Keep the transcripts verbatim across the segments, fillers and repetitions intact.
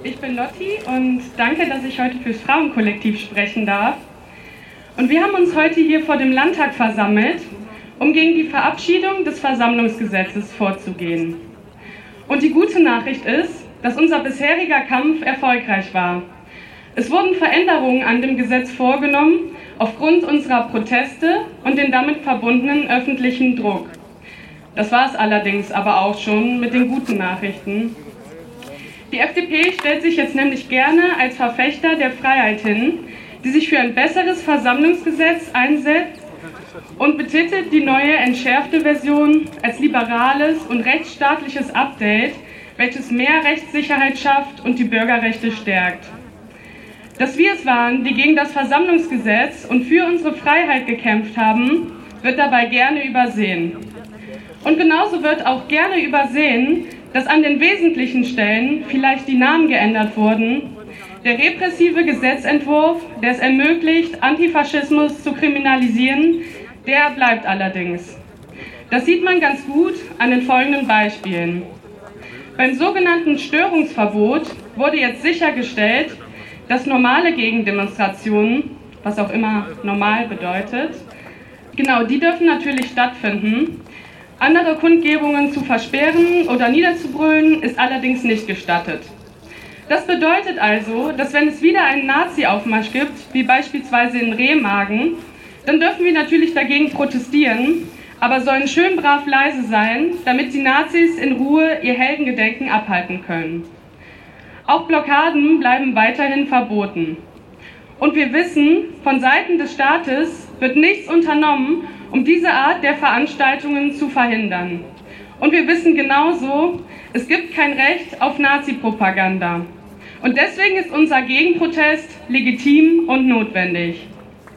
ich bin Lotti und danke, dass ich heute fürs Frauenkollektiv sprechen darf. Und wir haben uns heute hier vor dem Landtag versammelt, um gegen die Verabschiedung des Versammlungsgesetzes vorzugehen. Und die gute Nachricht ist, dass unser bisheriger Kampf erfolgreich war. Es wurden Veränderungen an dem Gesetz vorgenommen, aufgrund unserer Proteste und den damit verbundenen öffentlichen Druck. Das war es allerdings aber auch schon mit den guten Nachrichten. Die F D P stellt sich jetzt nämlich gerne als Verfechter der Freiheit hin, die sich für ein besseres Versammlungsgesetz einsetzt und betitelt die neue entschärfte Version als liberales und rechtsstaatliches Update, welches mehr Rechtssicherheit schafft und die Bürgerrechte stärkt. Dass wir es waren, die gegen das Versammlungsgesetz und für unsere Freiheit gekämpft haben, wird dabei gerne übersehen. Und genauso wird auch gerne übersehen, dass an den wesentlichen Stellen vielleicht die Namen geändert wurden. Der repressive Gesetzentwurf, der es ermöglicht, Antifaschismus zu kriminalisieren, der bleibt allerdings. Das sieht man ganz gut an den folgenden Beispielen. Beim sogenannten Störungsverbot wurde jetzt sichergestellt, dass normale Gegendemonstrationen, was auch immer normal bedeutet, genau, die dürfen natürlich stattfinden. Andere Kundgebungen zu versperren oder niederzubrüllen ist allerdings nicht gestattet. Das bedeutet also, dass wenn es wieder einen Nazi-Aufmarsch gibt, wie beispielsweise in Remagen, dann dürfen wir natürlich dagegen protestieren, aber sollen schön brav leise sein, damit die Nazis in Ruhe ihr Heldengedenken abhalten können. Auch Blockaden bleiben weiterhin verboten. Und wir wissen, von Seiten des Staates wird nichts unternommen, um diese Art der Veranstaltungen zu verhindern. Und wir wissen genauso, es gibt kein Recht auf Nazi-Propaganda. Und deswegen ist unser Gegenprotest legitim und notwendig.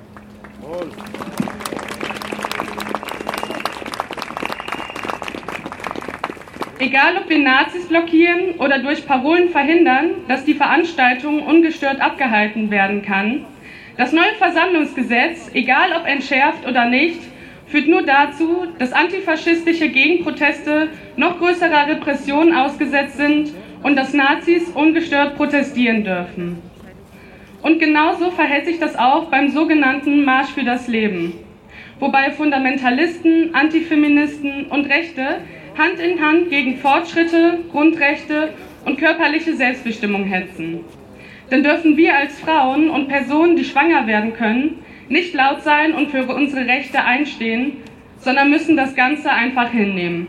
Egal, ob wir Nazis blockieren oder durch Parolen verhindern, dass die Veranstaltung ungestört abgehalten werden kann, das neue Versammlungsgesetz, egal ob entschärft oder nicht, führt nur dazu, dass antifaschistische Gegenproteste noch größerer Repression ausgesetzt sind und dass Nazis ungestört protestieren dürfen. Und genauso verhält sich das auch beim sogenannten Marsch für das Leben, wobei Fundamentalisten, Antifeministen und Rechte Hand in Hand gegen Fortschritte, Grundrechte und körperliche Selbstbestimmung hetzen. Denn dürfen wir als Frauen und Personen, die schwanger werden können, nicht laut sein und für unsere Rechte einstehen, sondern müssen das Ganze einfach hinnehmen.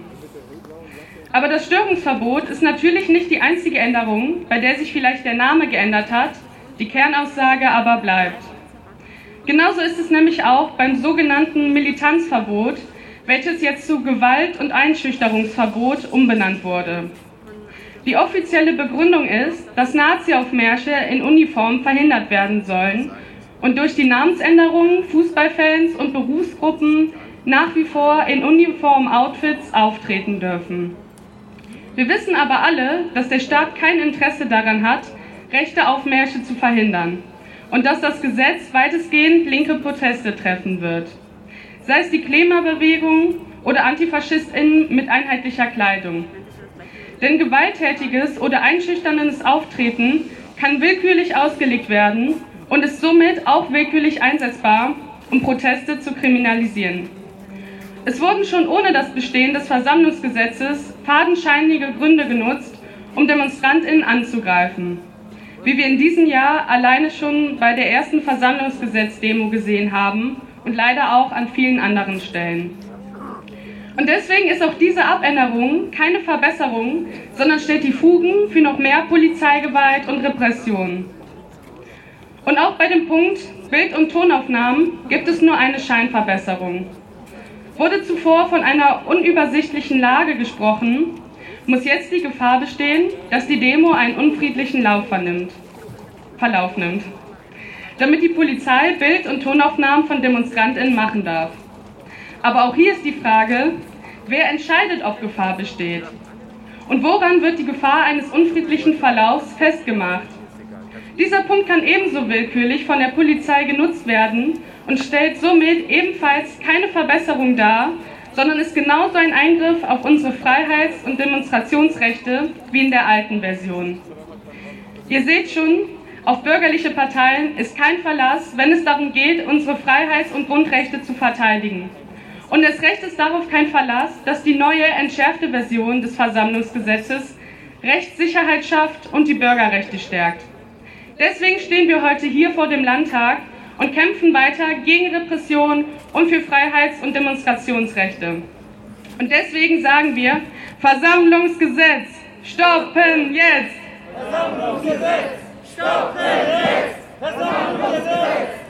Aber das Störungsverbot ist natürlich nicht die einzige Änderung, bei der sich vielleicht der Name geändert hat, die Kernaussage aber bleibt. Genauso ist es nämlich auch beim sogenannten Militanzverbot, welches jetzt zu Gewalt- und Einschüchterungsverbot umbenannt wurde. Die offizielle Begründung ist, dass Nazi-Aufmärsche in Uniform verhindert werden sollen und durch die Namensänderung Fußballfans und Berufsgruppen nach wie vor in Uniform-Outfits auftreten dürfen. Wir wissen aber alle, dass der Staat kein Interesse daran hat, rechte Aufmärsche zu verhindern und dass das Gesetz weitestgehend linke Proteste treffen wird. Sei es die Klimabewegung oder AntifaschistInnen mit einheitlicher Kleidung. Denn gewalttätiges oder einschüchterndes Auftreten kann willkürlich ausgelegt werden und ist somit auch willkürlich einsetzbar, um Proteste zu kriminalisieren. Es wurden schon ohne das Bestehen des Versammlungsgesetzes fadenscheinige Gründe genutzt, um DemonstrantInnen anzugreifen, wie wir in diesem Jahr alleine schon bei der ersten Versammlungsgesetz-Demo gesehen haben und leider auch an vielen anderen Stellen. Und deswegen ist auch diese Abänderung keine Verbesserung, sondern stellt die Fugen für noch mehr Polizeigewalt und Repression. Und auch bei dem Punkt Bild- und Tonaufnahmen gibt es nur eine Scheinverbesserung. Wurde zuvor von einer unübersichtlichen Lage gesprochen, muss jetzt die Gefahr bestehen, dass die Demo einen unfriedlichen Lauf vernimmt, Verlauf nimmt, damit die Polizei Bild- und Tonaufnahmen von DemonstrantInnen machen darf. Aber auch hier ist die Frage, wer entscheidet, ob Gefahr besteht? Und woran wird die Gefahr eines unfriedlichen Verlaufs festgemacht? Dieser Punkt kann ebenso willkürlich von der Polizei genutzt werden und stellt somit ebenfalls keine Verbesserung dar, sondern ist genauso ein Eingriff auf unsere Freiheits- und Demonstrationsrechte wie in der alten Version. Ihr seht schon, auf bürgerliche Parteien ist kein Verlass, wenn es darum geht, unsere Freiheits- und Grundrechte zu verteidigen. Und es recht ist darauf kein Verlass, dass die neue, entschärfte Version des Versammlungsgesetzes Rechtssicherheit schafft und die Bürgerrechte stärkt. Deswegen stehen wir heute hier vor dem Landtag und kämpfen weiter gegen Repression und für Freiheits- und Demonstrationsrechte. Und deswegen sagen wir, Versammlungsgesetz, stoppen jetzt! Versammlungsgesetz, stoppen jetzt! Versammlungsgesetz!